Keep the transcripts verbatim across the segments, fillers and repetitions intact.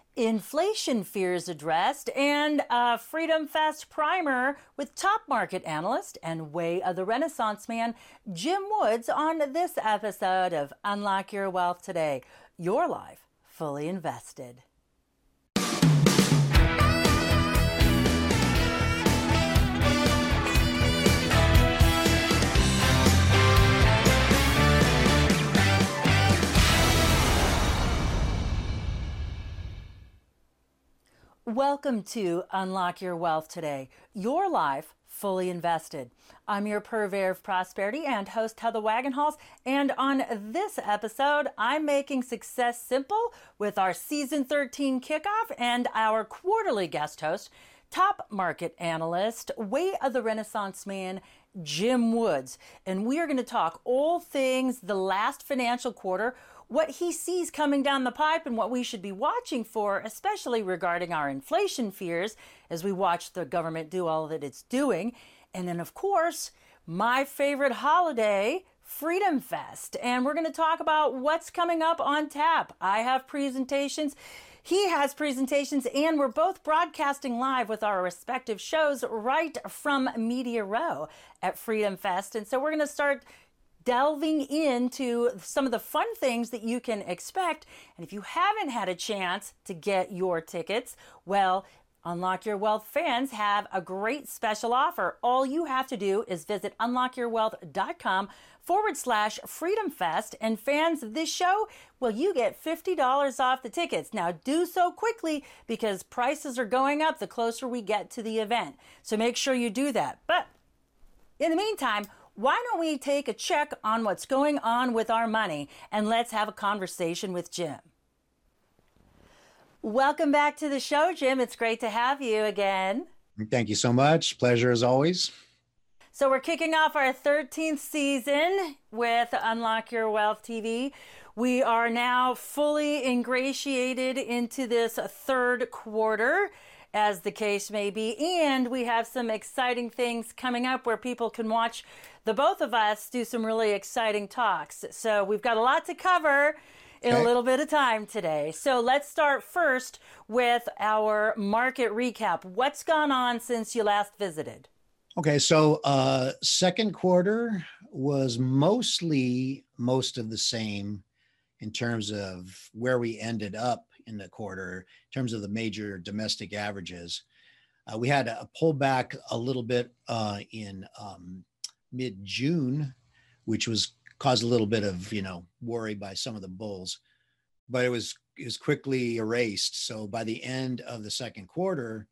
Inflation fears addressed, and a Freedom Fest primer with top market analyst and Way of the Renaissance man, Jim Woods, on this episode of Unlock Your Wealth Today. Your life fully invested. Welcome to Unlock Your Wealth Today, your life fully invested. I'm your purveyor of prosperity and host Heather Wagenhals, and on this episode, I'm making success simple with our season thirteen kickoff and our quarterly guest host, top market analyst, Way of the Renaissance man, Jim Woods. And we are going to talk all things the last financial quarter, what he sees coming down the pipe and what we should be watching for, especially regarding our inflation fears as we watch the government do all that it's doing. And then, of course, my favorite holiday, Freedom Fest. And we're going to talk about what's coming up on tap. I have presentations. He has presentations, and we're both broadcasting live with our respective shows right from Media Row at Freedom Fest. And so we're going to start delving into some of the fun things that you can expect. And if you haven't had a chance to get your tickets, well, Unlock Your Wealth fans have a great special offer. All you have to do is visit unlockyourwealth.com forward slash Freedom Fest. And fans of this show, well, you get fifty dollars off the tickets. Now do so quickly because prices are going up the closer we get to the event. So make sure you do that. But in the meantime, why don't we take a check on what's going on with our money, and let's have a conversation with Jim. Welcome back to the show, Jim. It's great to have you again. Thank you so much. Pleasure as always. So we're kicking off our thirteenth season with Unlock Your Wealth T V. We are now fully ingratiated into this third quarter, as the case may be, and we have some exciting things coming up where people can watch the both of us do some really exciting talks. So we've got a lot to cover in okay. a little bit of time today. So let's start first with our market recap. What's gone on since you last visited? Okay, so uh, second quarter was mostly most of the same in terms of where we ended up in the quarter, in terms of the major domestic averages. Uh, we had a pullback a little bit uh, in um, mid-June, which was caused a little bit of, you know, worry by some of the bulls, but it was, it was quickly erased. So by the end of the second quarter,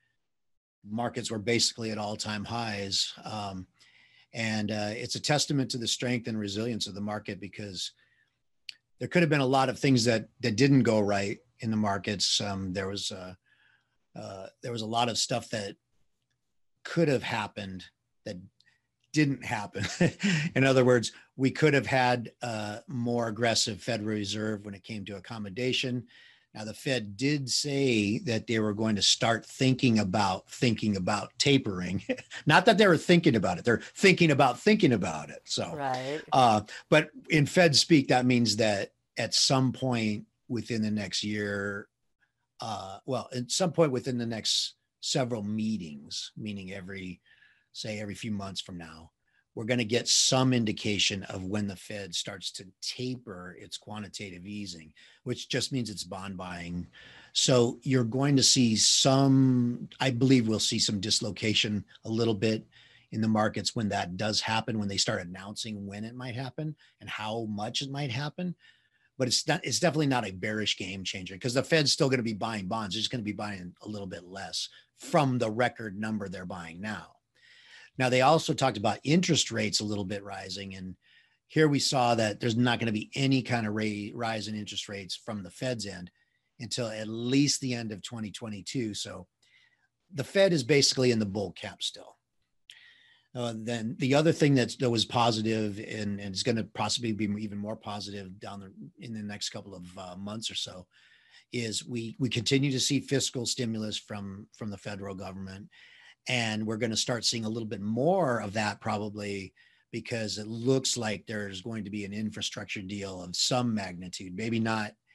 markets were basically at all-time highs. Um, and uh, it's a testament to the strength and resilience of the market, because there could have been a lot of things that, that didn't go right in the markets. Um, there was uh, uh, there was a lot of stuff that could have happened that didn't happen. In other words, we could have had a more aggressive Federal Reserve when it came to accommodation. Now, the Fed did say that they were going to start thinking about thinking about tapering. Not that they were thinking about it; they're thinking about thinking about it. So, right. Uh, but in Fed speak, that means that at some point within the next year, uh, well, at some point within the next several meetings, meaning every, say, every few months from now, we're going to get some indication of when the Fed starts to taper its quantitative easing, which just means it's bond buying. So you're going to see some, I believe we'll see some dislocation a little bit in the markets when that does happen, when they start announcing when it might happen and how much it might happen. But it's not, it's definitely not a bearish game changer, because the Fed's still going to be buying bonds. They're just going to be buying a little bit less from the record number they're buying now. Now, they also talked about interest rates a little bit rising. And here we saw that there's not going to be any kind of rate, rise in interest rates from the Fed's end until at least the end of twenty twenty-two. So the Fed is basically in the bull cap still. Uh, then the other thing that's, that was positive and, and is going to possibly be even more positive down the, in the next couple of uh, months or so is we we continue to see fiscal stimulus from, from the federal government. And we're going to start seeing a little bit more of that probably because it looks like there's going to be an infrastructure deal of some magnitude, maybe not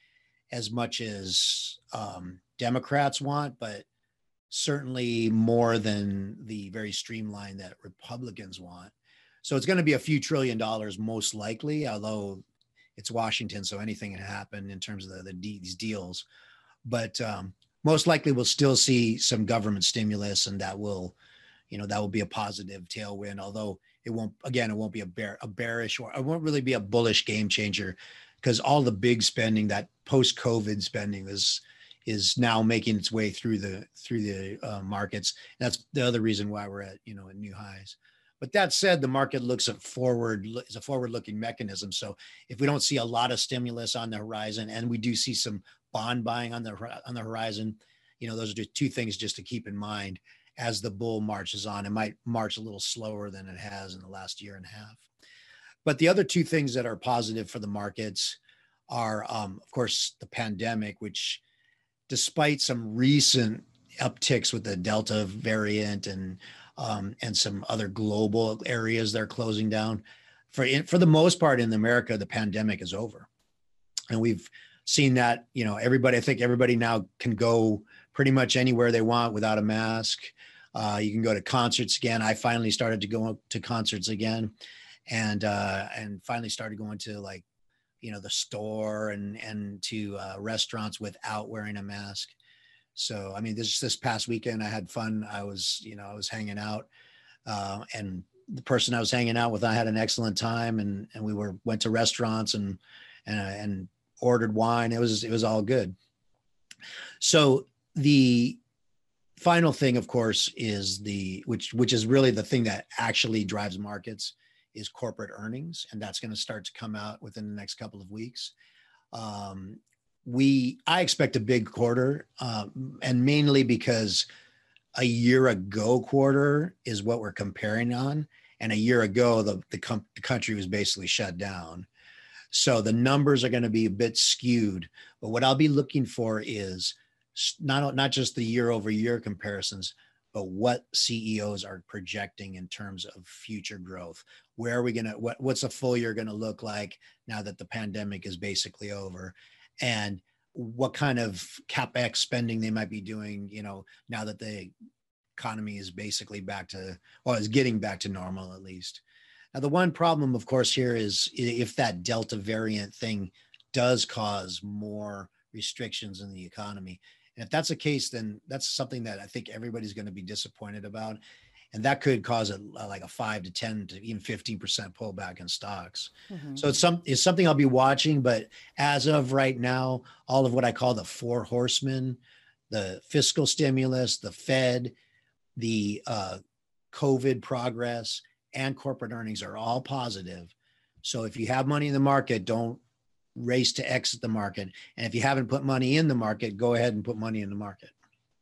as much as um, Democrats want, but certainly more than the very streamlined that Republicans want. So it's going to be a few trillion dollars most likely, although it's Washington, so anything can happen in terms of the, the these deals. But um, most likely we'll still see some government stimulus, and that will, you know, that will be a positive tailwind. Although it won't, again, it won't be a bear, a bearish, or it won't really be a bullish game changer, because all the big spending, that post-COVID spending, is is now making its way through the through the uh, markets. That's the other reason why we're at, you know, at new highs. But that said, the market looks at forward, is a forward-looking mechanism. So if we don't see a lot of stimulus on the horizon, and we do see some bond buying on the on the horizon, you know, those are just two things just to keep in mind as the bull marches on. It might march a little slower than it has in the last year and a half. But the other two things that are positive for the markets are, um, of course, the pandemic, which, despite some recent upticks with the Delta variant and um, and some other global areas that are closing down, for for the most part in America, the pandemic is over, and we've seen that. You know, everybody. I think everybody now can go pretty much anywhere they want without a mask. Uh, you can go to concerts again. I finally started to go to concerts again, and uh, and finally started going to, like, you know, the store and and to uh, restaurants without wearing a mask. So, I mean, this this past weekend I had fun. I was, you know, I was hanging out, uh, and the person I was hanging out with, I had an excellent time, and and we were went to restaurants and and and ordered wine. It was it was all good. So the final thing, of course, is the which which is really the thing that actually drives markets, is corporate earnings, and that's going to start to come out within the next couple of weeks. Um, we, I expect a big quarter, um, and mainly because a year ago quarter is what we're comparing on, and a year ago the the, com- the country was basically shut down, so the numbers are going to be a bit skewed. But what I'll be looking for is not not just the year over year comparisons, but what C E Os are projecting in terms of future growth. Where are we going to, what, what's a full year going to look like now that the pandemic is basically over? And what kind of CapEx spending they might be doing, you know, now that the economy is basically back to, or is getting back to normal at least. Now, the one problem, of course, here is if that Delta variant thing does cause more restrictions in the economy. And if that's the case, then that's something that I think everybody's going to be disappointed about. And that could cause a, like a five to ten to even fifteen percent pullback in stocks. Mm-hmm. So it's some it's something I'll be watching. But as of right now, all of what I call the four horsemen, the fiscal stimulus, the Fed, the uh, COVID progress, and corporate earnings are all positive. So if you have money in the market, don't race to exit the market. And if you haven't put money in the market, go ahead and put money in the market.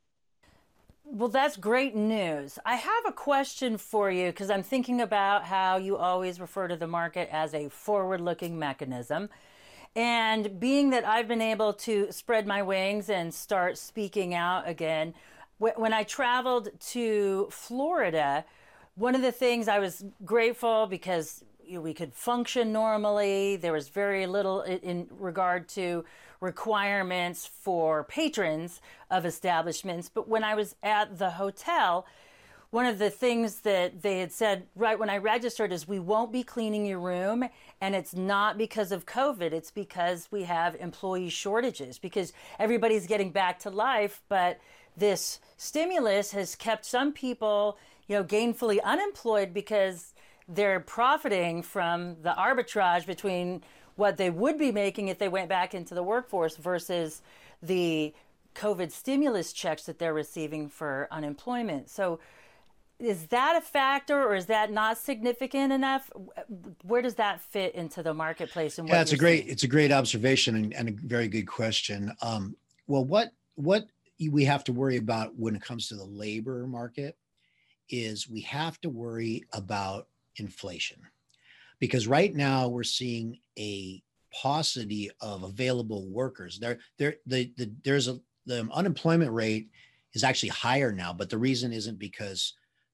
Well, that's great news. I have a question for you, because I'm thinking about how you always refer to the market as a forward-looking mechanism. And being that I've been able to spread my wings and start speaking out again, when I traveled to Florida, one of the things I was grateful because you know, we could function normally. There was very little in, in regard to requirements for patrons of establishments. But when I was at the hotel, one of the things that they had said right when I registered is, we won't be cleaning your room. And it's not because of COVID. It's because we have employee shortages, because everybody's getting back to life. But this stimulus has kept some people, you know, gainfully unemployed because they're profiting from the arbitrage between what they would be making if they went back into the workforce versus the COVID stimulus checks that they're receiving for unemployment. So is that a factor, or is that not significant enough? Where does that fit into the marketplace? And what yeah, it's a great, seeing? it's a great observation, and, and a very good question. Um, well, what, what we have to worry about when it comes to the labor market is we have to worry about inflation, because right now we're seeing a paucity of available workers. There, there, the, the, there's a the unemployment rate is actually higher now, but the reason isn't because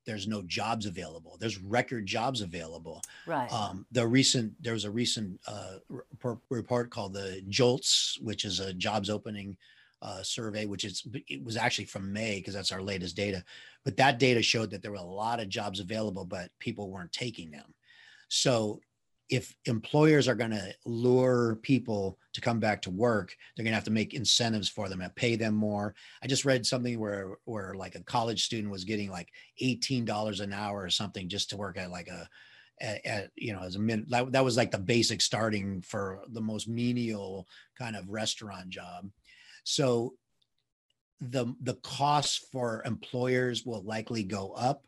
there's no jobs available. There's record jobs available. Right. Um, the recent, there was a recent uh, report, report called the JOLTS, which is a jobs opening uh, survey, which is, it was actually from May because that's our latest data. But that data showed that there were a lot of jobs available, but people weren't taking them. So if employers are going to lure people to come back to work, they're going to have to make incentives for them and pay them more. I just read something where, where like a college student was getting like eighteen dollars an hour or something just to work at like a, at, at you know, as a min, that, that was like the basic starting for the most menial kind of restaurant job. So the, the costs for employers will likely go up,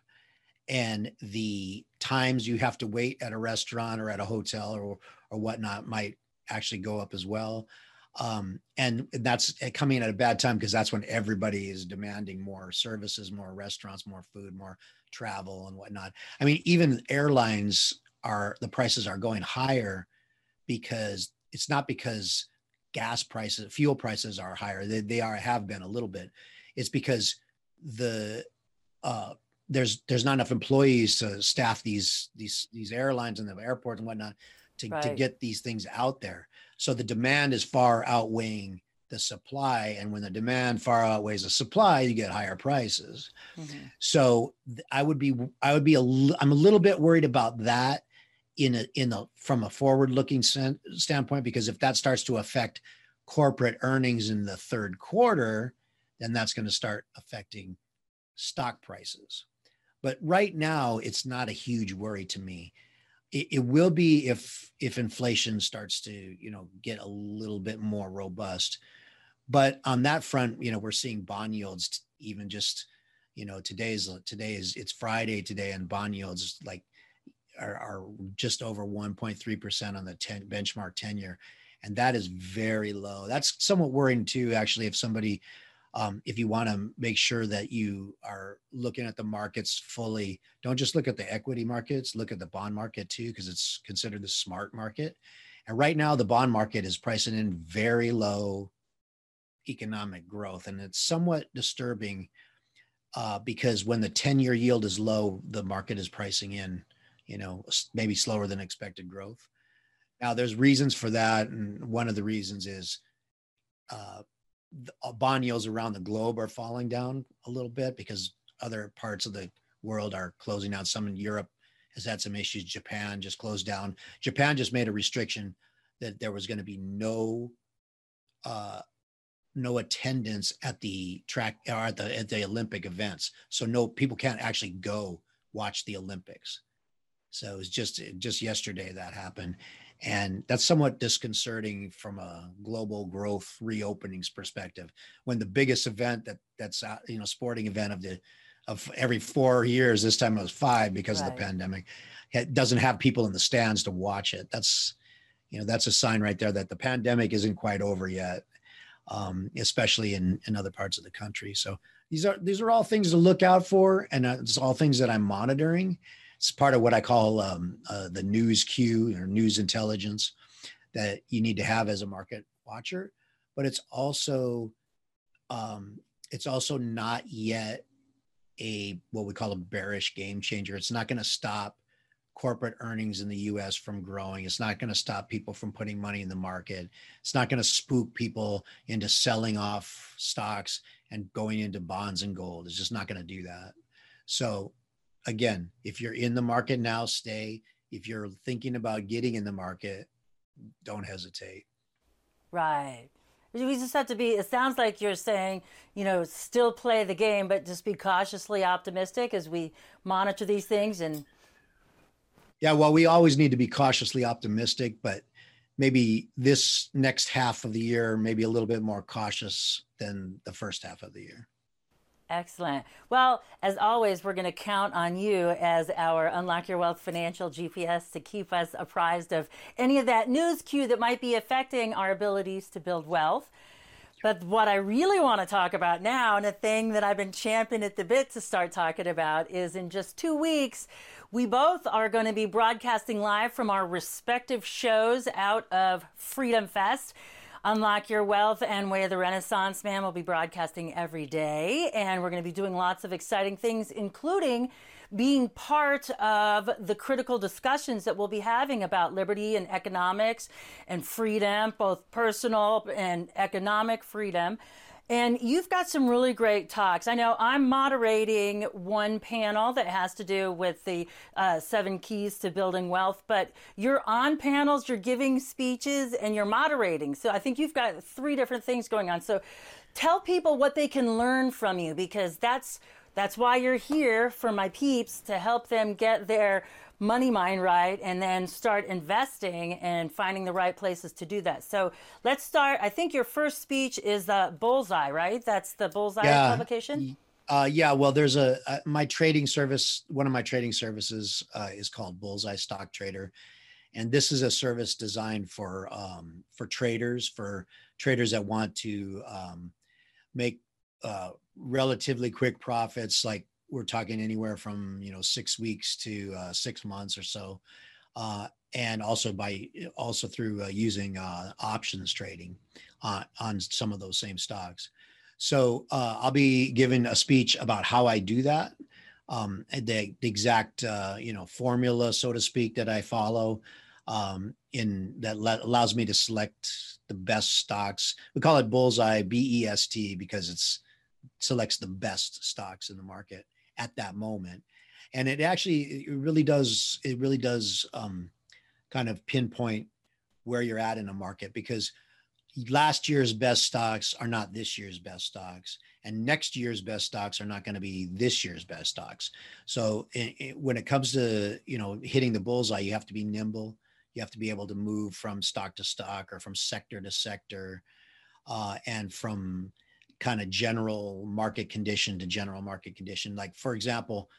and the times you have to wait at a restaurant or at a hotel or, or whatnot might actually go up as well. Um, and that's coming at a bad time because that's when everybody is demanding more services, more restaurants, more food, more travel and whatnot. I mean, even airlines are, the prices are going higher because it's not because gas prices, fuel prices are higher. They, they are, have been a little bit. It's because the, uh, there's there's not enough employees to staff these these these airlines and the airport and whatnot to, right. to get these things out there. So the demand is far outweighing the supply, and when the demand far outweighs the supply, you get higher prices. Mm-hmm. So I would be I would be a I'm a little bit worried about that in a in a from a forward looking standpoint, because if that starts to affect corporate earnings in the third quarter, then that's going to start affecting stock prices. But right now, it's not a huge worry to me. It, it will be if if inflation starts to, you know, get a little bit more robust. But on that front, you know, we're seeing bond yields even just, you know, today's today is it's Friday today, and bond yields like are, are just over one point three percent on the ten, benchmark ten year, and that is very low. That's somewhat worrying too, actually, if somebody. Um, if you want to make sure that you are looking at the markets fully, don't just look at the equity markets, look at the bond market too, because it's considered the smart market. And right now, the bond market is pricing in very low economic growth. And it's somewhat disturbing uh, because when the ten-year yield is low, the market is pricing in, you know, maybe slower than expected growth. Now, there's reasons for that. And one of the reasons is uh, the bond yields around the globe are falling down a little bit because other parts of the world are closing down. Some in Europe has had some issues. Japan just closed down. Japan just made a restriction that there was going to be no uh, no attendance at the track or at the at the Olympic events. So no people can't actually go watch the Olympics. So it was just just yesterday that happened. And that's somewhat disconcerting from a global growth reopenings perspective. When the biggest event that that's uh, you know sporting event of the of every four years, this time it was five because right. of the pandemic, it doesn't have people in the stands to watch it. That's you know that's a sign right there that the pandemic isn't quite over yet, um, especially in in other parts of the country. So these are these are all things to look out for, and uh, it's all things that I'm monitoring. It's part of what I call um, uh, the news queue or news intelligence that you need to have as a market watcher. But it's also um, it's also not yet a what we call a bearish game changer. It's not going to stop corporate earnings in the U S from growing. It's not going to stop people from putting money in the market. It's not going to spook people into selling off stocks and going into bonds and gold. It's just not going to do that. So again, if you're in the market now, stay. If you're thinking about getting in the market, don't hesitate. Right. We just have to be, it sounds like you're saying, you know, still play the game, but just be cautiously optimistic as we monitor these things. And yeah, well, we always need to be cautiously optimistic, but maybe this next half of the year, maybe a little bit more cautious than the first half of the year. Excellent. Well, as always, we're going to count on you as our Unlock Your Wealth financial G P S to keep us apprised of any of that news queue that might be affecting our abilities to build wealth. But what I really want to talk about now, and a thing that I've been champing at the bit to start talking about, is in just two weeks, we both are going to be broadcasting live from our respective shows out of Freedom Fest. Unlock Your Wealth and Way of the Renaissance Man will be broadcasting every day. And we're going to be doing lots of exciting things, including being part of the critical discussions that we'll be having about liberty and economics and freedom, both personal and economic freedom. And you've got some really great talks. I know I'm moderating one panel that has to do with the uh, seven keys to building wealth, but you're on panels, you're giving speeches, and you're moderating. So I think you've got three different things going on. So tell people what they can learn from you, because that's that's why you're here, for my peeps, to help them get their money mind right and then start investing and finding the right places to do that. So let's start. I think your first speech is the Bullseye, right? That's the Bullseye yeah. publication? Uh, yeah, well, there's a, uh, my trading service, one of my trading services uh, is called Bullseye Stock Trader. And this is a service designed for, um, for traders, for traders that want to um, make uh, relatively quick profits. Like, we're talking anywhere from, you know, six weeks to uh, six months or so. Uh, and also by also through uh, using uh, options trading uh, on some of those same stocks. So uh, I'll be giving a speech about how I do that. Um, the, the exact, uh, you know, formula, so to speak, that I follow um, in that le- allows me to select the best stocks. We call it Bullseye, B E S T, because it's selects the best stocks in the market at that moment. And it actually, it really does, it really does um, kind of pinpoint where you're at in a market, because last year's best stocks are not this year's best stocks, and next year's best stocks are not going to be this year's best stocks. So it, it, when it comes to, you know, hitting the bullseye, you have to be nimble. You have to be able to move from stock to stock, or from sector to sector, uh, and from kind of general market condition to general market condition. Like, for example,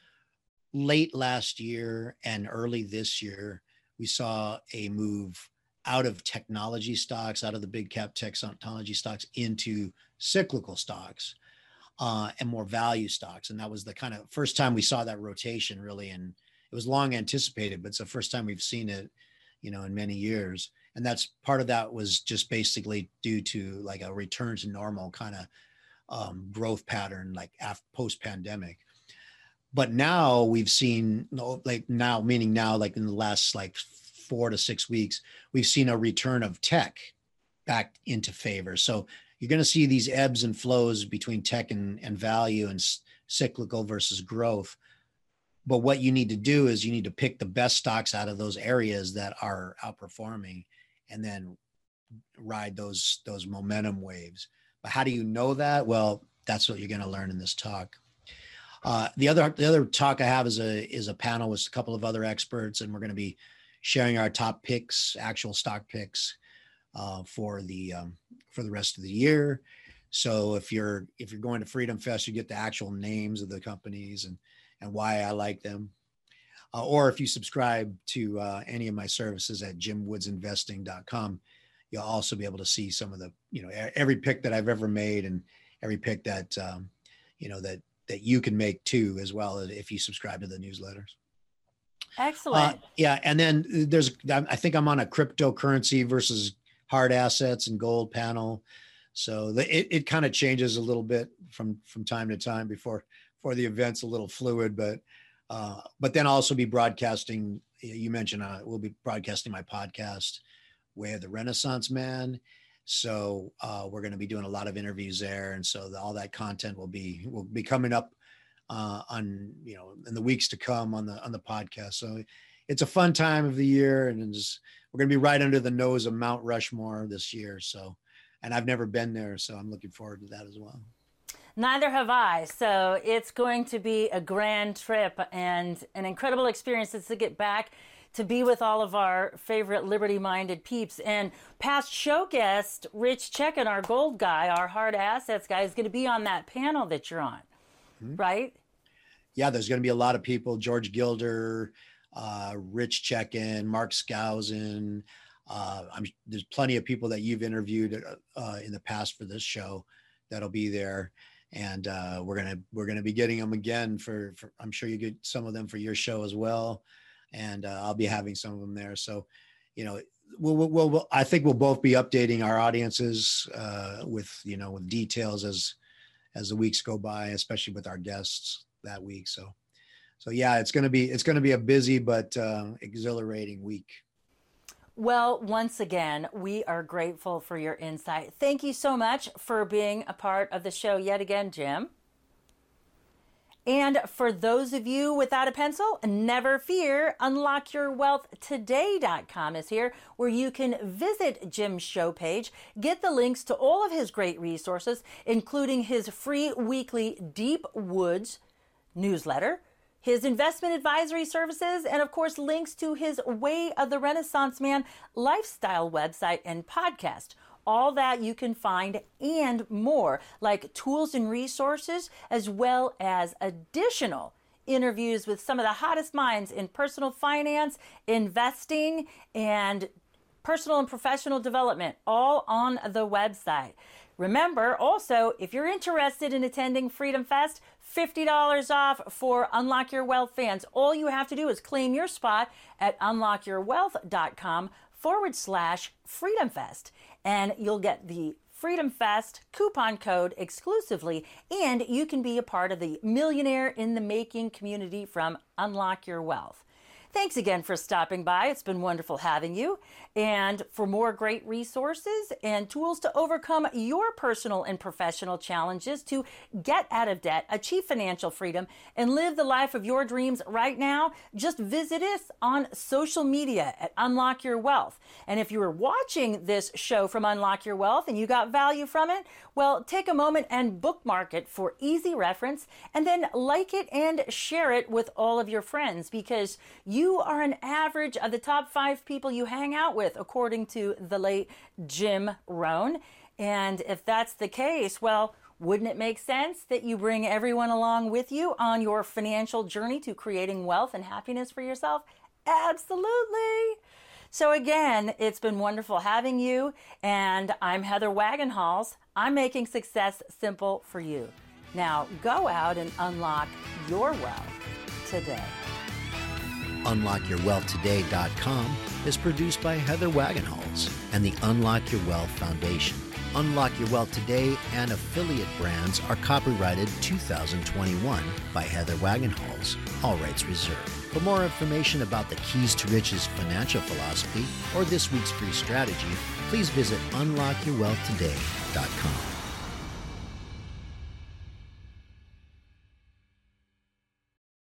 late last year and early this year, we saw a move out of technology stocks, out of the big cap technology stocks, into cyclical stocks uh, and more value stocks. And that was the kind of first time we saw that rotation, really. And it was long anticipated, but it's the first time we've seen it, you know, in many years. And that's part of that was just basically due to like a return to normal kind of um, growth pattern, like after post-pandemic. But now we've seen, like now, meaning now, like in the last like four to six weeks, we've seen a return of tech back into favor. So you're going to see these ebbs and flows between tech and, and value, and s- cyclical versus growth. But what you need to do is you need to pick the best stocks out of those areas that are outperforming, and then ride those, those momentum waves. But how do you know that? Well, that's what you're going to learn in this talk. Uh, the other the other talk I have is a is a panel with a couple of other experts, and we're going to be sharing our top picks, actual stock picks uh, for the um, for the rest of the year. So if you're if you're going to Freedom Fest, you get the actual names of the companies and and why I like them. Uh, or if you subscribe to uh, any of my services at jim woods investing dot com, you'll also be able to see some of the, you know, every pick that I've ever made, and every pick that, um, you know, that, that you can make too, as well, if you subscribe to the newsletters. Excellent. Uh, yeah. And then there's, I think I'm on a cryptocurrency versus hard assets and gold panel. So the, it, it kind of changes a little bit from, from time to time before, before the event's a little fluid, but, uh, but then I'll also be broadcasting, you mentioned, uh, we'll be broadcasting my podcast, Way of the Renaissance Man. So uh, we're going to be doing a lot of interviews there, and so the, all that content will be will be coming up uh, on, you know, in the weeks to come on the on the podcast. So it's a fun time of the year, and just, we're going to be right under the nose of Mount Rushmore this year. So, and I've never been there, so I'm looking forward to that as well. Neither have I. So it's going to be a grand trip and an incredible experience to get back to be with all of our favorite liberty-minded peeps. And past show guest, Rich Checken, our gold guy, our hard assets guy, is going to be on that panel that you're on, mm-hmm. right? Yeah, there's going to be a lot of people. George Gilder, uh, Rich Checken, Mark Skousen. Uh, I'm, there's plenty of people that you've interviewed uh, in the past for this show that'll be there. And uh, we're gonna we're gonna be getting them again for, for I'm sure you get some of them for your show as well, and uh, I'll be having some of them there. So you know, we'll, we'll, we'll, I think we'll both be updating our audiences uh, with, you know, with details as, as the weeks go by, especially with our guests that week. So, so yeah, it's going to be, it's going to be a busy, but uh, exhilarating week. Well, once again, we are grateful for your insight. Thank you so much for being a part of the show yet again, Jim. And for those of you without a pencil, never fear, unlock your wealth today dot com is here, where you can visit Jim's show page, get the links to all of his great resources, including his free weekly Deep Woods newsletter, his investment advisory services, and of course, links to his Way of the Renaissance Man lifestyle website and podcast. All that you can find and more, like tools and resources, as well as additional interviews with some of the hottest minds in personal finance, investing, and personal and professional development, all on the website. Remember, also, if you're interested in attending Freedom Fest, fifty dollars off for Unlock Your Wealth fans. All you have to do is claim your spot at unlock your wealth dot com forward slash Freedom Fest. And you'll get the Freedom Fest coupon code exclusively, and you can be a part of the Millionaire in the Making community from Unlock Your Wealth. Thanks again for stopping by. It's been wonderful having you. And for more great resources and tools to overcome your personal and professional challenges to get out of debt, achieve financial freedom, and live the life of your dreams right now, just visit us on social media at Unlock Your Wealth. And if you were watching this show from Unlock Your Wealth and you got value from it, well, take a moment and bookmark it for easy reference, and then like it and share it with all of your friends, because you are an average of the top five people you hang out with, according to the late Jim Rohn. And if that's the case, well, wouldn't it make sense that you bring everyone along with you on your financial journey to creating wealth and happiness for yourself? Absolutely. So again, it's been wonderful having you, and I'm Heather Wagenhals. I'm making success simple for you. Now go out and unlock your wealth today. unlock your wealth today dot com is produced by Heather Wagenhals and the Unlock Your Wealth Foundation. Unlock Your Wealth Today and affiliate brands are copyrighted two thousand twenty-one by Heather Wagenhals, all rights reserved. For more information about the Keys to Riches financial philosophy or this week's free strategy, please visit unlock your wealth today dot com.